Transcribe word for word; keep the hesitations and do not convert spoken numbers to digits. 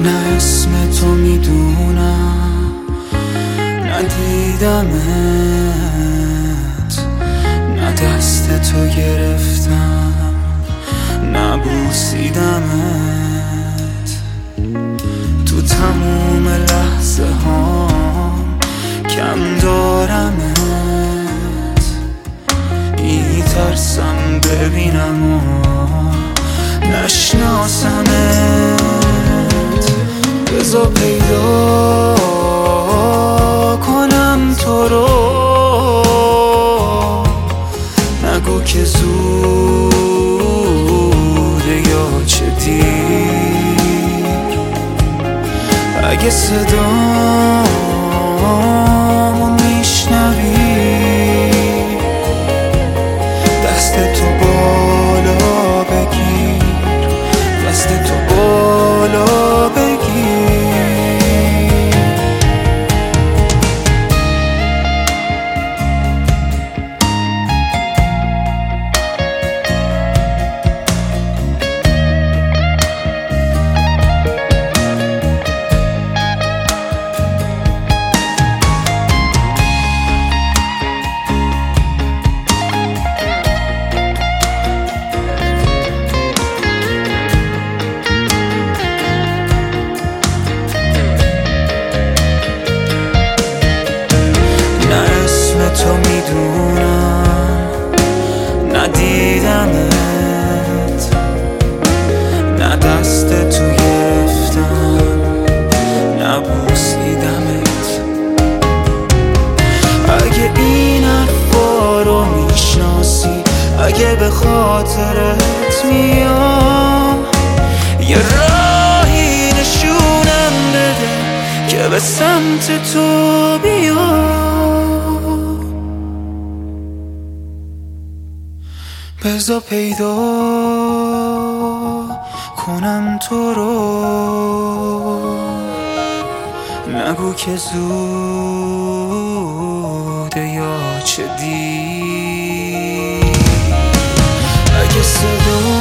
نه اسم تو میدونم، ندیدمت، نه دست تو گرفتم، نه بوسیدمت. تو تموم لحظه هام کم دارمت، میترسم ببینم و نشناسمت. بذار پیدا کنم تو رو، نگو که زوده یا چه دیر. اگه صدامو میشنوی، دست تو بالا بگیر، دست تو بالا بگیر. تو میدونم، ندیدمت، نه دست تو گرفتم، نه بوسیدمت. اگه این حرفا رو میشناسی، اگه به خاطرت میام، یه راهی نشونم بده که به سمت تو بیام. بذار پیدا کنم تو رو، نگو که زوده یا چه دیر. اگه صدا